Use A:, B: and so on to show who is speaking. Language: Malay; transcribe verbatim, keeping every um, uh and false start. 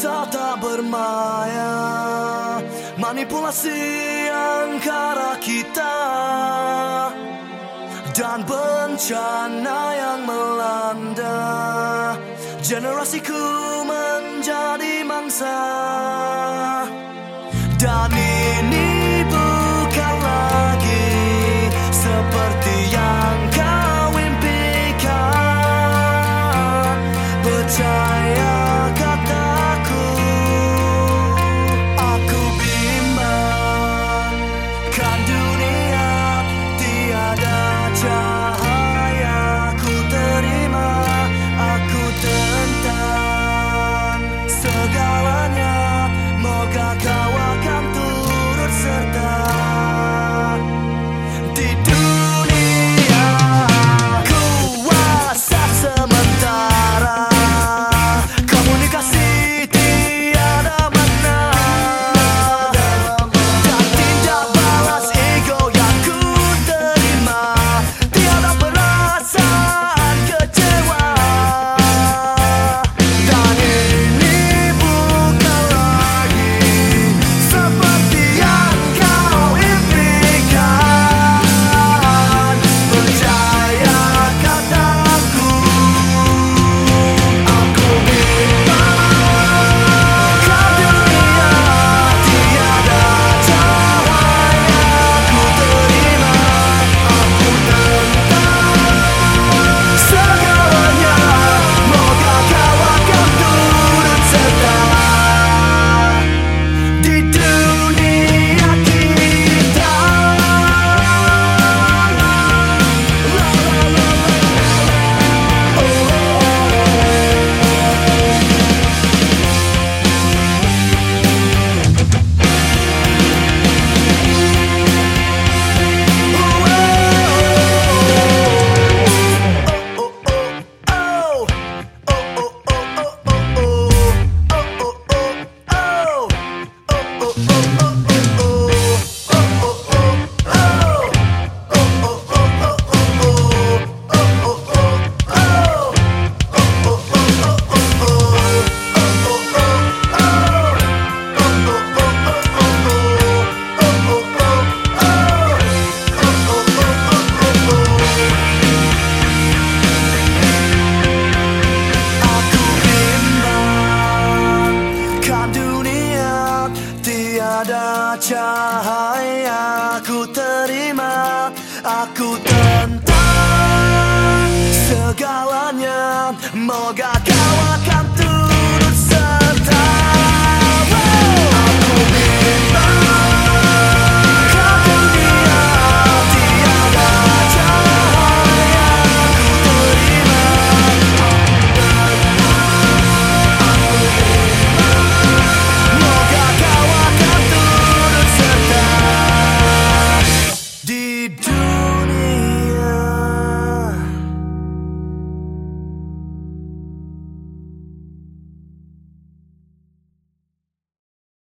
A: Asal tak bermaya manipulasi angkara kita dan bencana yang melanda generasiku menjadi mangsa. Dan ini bukan lagi seperti yang kau impikan. Percaya kataku, aku bimbang. Kan dunia tiada cahaya, ku terima, aku tentang segalanya. Moga kau akan turut serta di dunia. Kuasa sementara, komunikasi tiada makna, dan tindak balas ego yang ku terima. Tiada perasaan kecewa. Dan ini bukan lagi seperti yang kau impikan. Percaya kataku, aku bimbang. Kan dunia tiada cahaya, ku terima, aku tentang segalanya. Moga kau akan turut serta di dunia kita. Tiada cahaya, ku terima, aku tentang segalanya. Moga